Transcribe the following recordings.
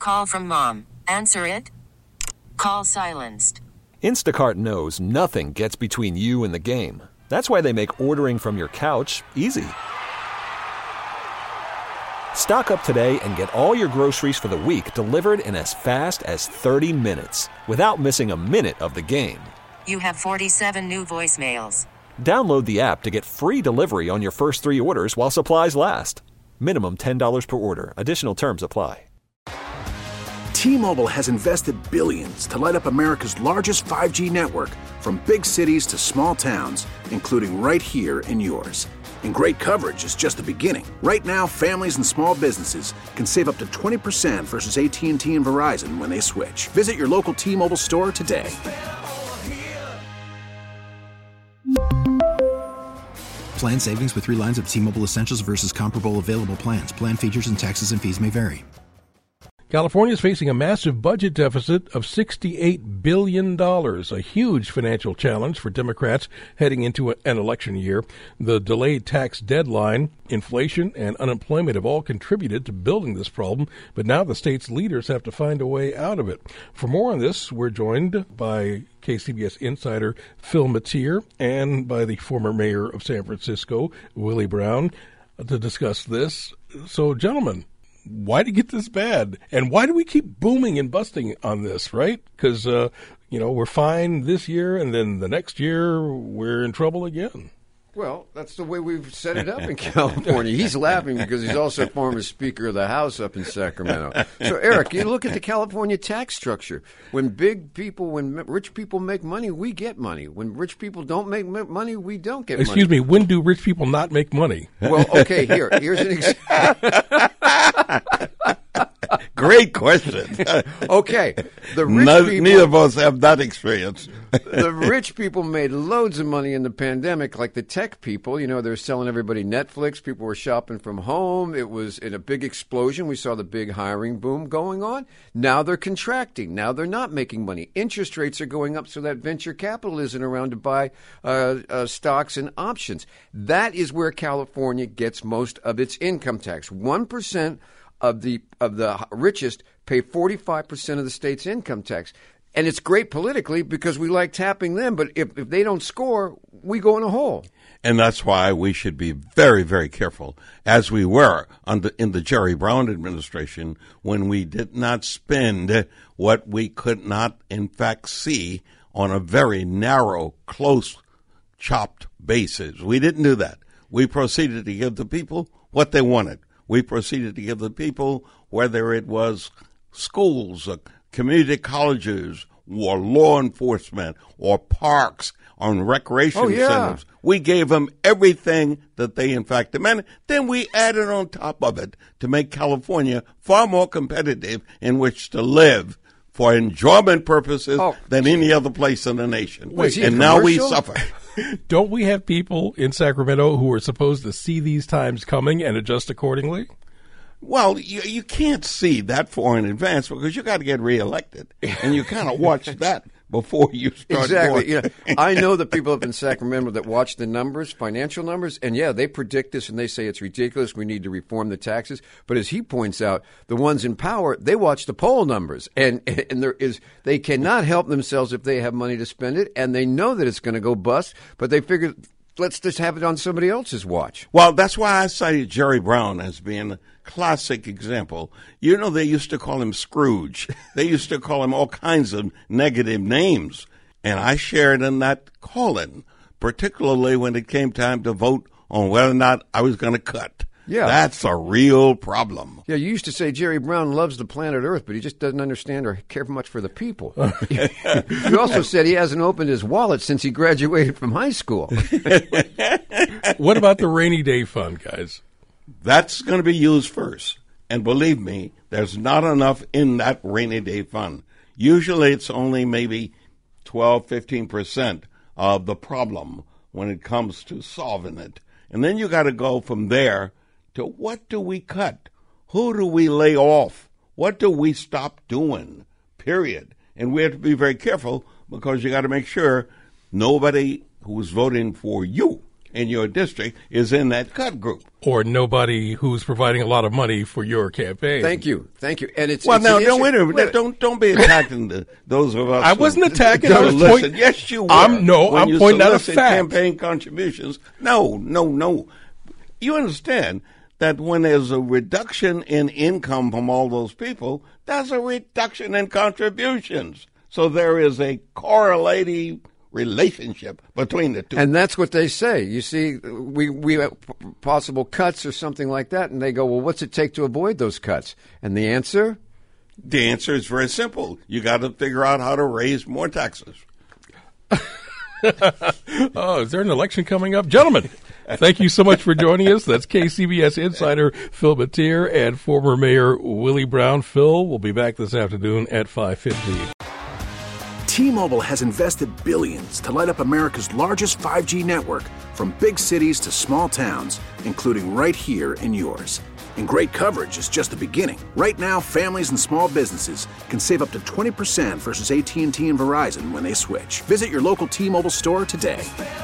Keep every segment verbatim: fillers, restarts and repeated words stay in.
Call from mom. Answer it. Call silenced. Instacart knows nothing gets between you and the game. That's why they make ordering from your couch easy. Stock up today and get all your groceries for the week delivered in as fast as thirty minutes without missing a minute of the game. You have forty-seven new voicemails. Download the app to get free delivery on your first three orders while supplies last. Minimum ten dollars per order. Additional terms apply. T-Mobile has invested billions to light up America's largest five G network, from big cities to small towns, including right here in yours. And great coverage is just the beginning. Right now, families and small businesses can save up to twenty percent versus A T and T and Verizon when they switch. Visit your local T-Mobile store today. Plan savings with three lines of T-Mobile Essentials versus comparable available plans. Plan features and taxes and fees may vary. California is facing a massive budget deficit of sixty-eight billion dollars, a huge financial challenge for Democrats heading into an election year. The delayed tax deadline, inflation, and unemployment have all contributed to building this problem, but now the state's leaders have to find a way out of it. For more on this, we're joined by K C B S insider Phil Matier and by the former mayor of San Francisco, Willie Brown, to discuss this. So, gentlemen, why did it get this bad? And why do we keep booming and busting on this, right? Because, uh, you know, we're fine this year, and then the next year we're in trouble again. Well, that's the way we've set it up in California. He's laughing because he's also former Speaker of the House up in Sacramento. So, Eric, you look at the California tax structure. When big people, when rich people make money, we get money. When rich people don't make money, we don't get money. Excuse me, when do rich people not make money? Well, okay, here. Here's an example. Great question. Okay. The rich no, people, neither of us have that experience. The rich people made loads of money in the pandemic, like the tech people. You know, they were selling everybody Netflix. People were shopping from home. It was in a big explosion. We saw the big hiring boom going on. Now they're contracting. Now they're not making money. Interest rates are going up, so that venture capital isn't around to buy uh, uh, stocks and options. That is where California gets most of its income tax. one percent of the of the richest pay forty-five percent of the state's income tax. And it's great politically because we like tapping them, but if, if they don't score, we go in a hole. And that's why we should be very, very careful, as we were under, in the Jerry Brown administration, when we did not spend what we could not, in fact, see on a very narrow, close, chopped basis. We didn't do that. We proceeded to give the people what they wanted. We proceeded to give the people, whether it was schools, uh, community colleges, or law enforcement, or parks, on recreation oh, yeah. centers. We gave them everything that they, in fact, demanded. Then we added on top of it to make California far more competitive in which to live for enjoyment purposes oh. than any other place in the nation. Wait, and now we suffer. Don't we have people in Sacramento who are supposed to see these times coming and adjust accordingly? Well, you, you can't see that far in advance because you got to get reelected, and you kind of watch that before you start exactly. going. You know, I know the people up in Sacramento that watch the numbers, financial numbers, and yeah, they predict this and they say it's ridiculous. We need to reform the taxes. But as he points out, the ones in power, they watch the poll numbers, and and there is they cannot help themselves if they have money to spend it, and they know that it's going to go bust, but they figure, let's just have it on somebody else's watch. Well, that's why I cited Jerry Brown as being a classic example. You know, they used to call him Scrooge. They used to call him all kinds of negative names. And I shared in that calling, particularly when it came time to vote on whether or not I was going to cut. Yeah. That's a real problem. Yeah, you used to say Jerry Brown loves the planet Earth, but he just doesn't understand or care much for the people. You also said he hasn't opened his wallet since he graduated from high school. What about the rainy day fund, guys? That's going to be used first. And believe me, there's not enough in that rainy day fund. Usually it's only maybe twelve, fifteen percent of the problem when it comes to solving it. And then you got to go from there to what do we cut? Who do we lay off? What do we stop doing? Period. And we have to be very careful because you got to make sure nobody who's voting for you in your district is in that cut group. Or nobody who's providing a lot of money for your campaign. Thank you, thank you. And it's well, it's now, an no, issue- wait a minute. wait- Don't don't be attacking the, those of us. I who- wasn't attacking. who I was listen. point- Yes, you were. I'm- no, When I'm you pointing out a solicit fact. Campaign contributions. No, no, no. You understand that when there's a reduction in income from all those people, there's a reduction in contributions. So there is a correlating relationship between the two. And that's what they say. You see, we we have p- possible cuts or something like that, and they go, well, what's it take to avoid those cuts? And the answer? The answer is very simple. You got to figure out how to raise more taxes. Oh, is there an election coming up? Gentlemen, thank you so much for joining us. That's K C B S insider Phil Matier and former Mayor Willie Brown. Phil will be back this afternoon at five fifty. T-Mobile has invested billions to light up America's largest five G network, from big cities to small towns, including right here in yours. And great coverage is just the beginning. Right now, families and small businesses can save up to twenty percent versus A T and T and Verizon when they switch. Visit your local T-Mobile store today.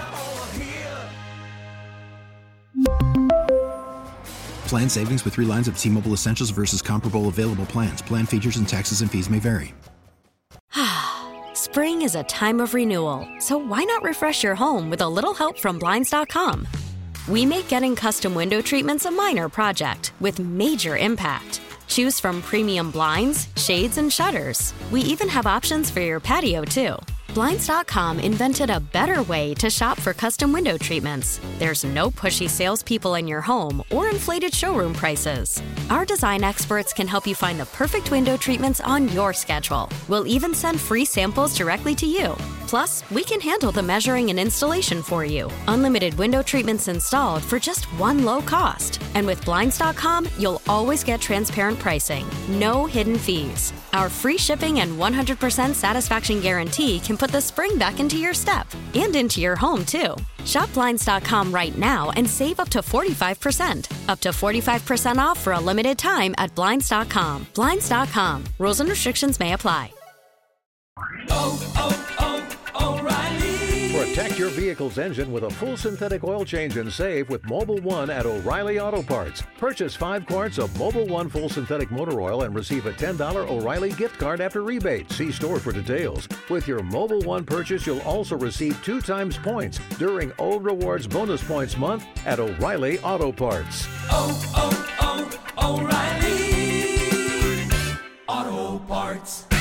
Plan savings with three lines of T-Mobile Essentials versus comparable available plans. Plan features and taxes and fees may vary. Spring is a time of renewal, so why not refresh your home with a little help from Blinds dot com? We make getting custom window treatments a minor project with major impact. Choose from premium blinds, shades, and shutters. We even have options for your patio, too. Blinds dot com invented a better way to shop for custom window treatments. There's no pushy salespeople in your home or inflated showroom prices. Our design experts can help you find the perfect window treatments on your schedule. We'll even send free samples directly to you. Plus, we can handle the measuring and installation for you. Unlimited window treatments installed for just one low cost. And with Blinds dot com, you'll always get transparent pricing. No hidden fees. Our free shipping and one hundred percent satisfaction guarantee can put the spring back into your step and into your home, too. Shop Blinds dot com right now and save up to forty-five percent. Up to forty-five percent off for a limited time at Blinds dot com. Blinds dot com. Rules and restrictions may apply. Oh, oh, oh, O'Reilly. Protect your vehicle's engine with a full synthetic oil change and save with Mobile One at O'Reilly Auto Parts. Purchase five quarts of Mobile One full synthetic motor oil and receive a ten dollars O'Reilly gift card after rebate. See store for details. With your Mobile One purchase, you'll also receive two times points during O Rewards Bonus Points Month at O'Reilly Auto Parts. Oh, oh, oh, O'Reilly Auto Parts.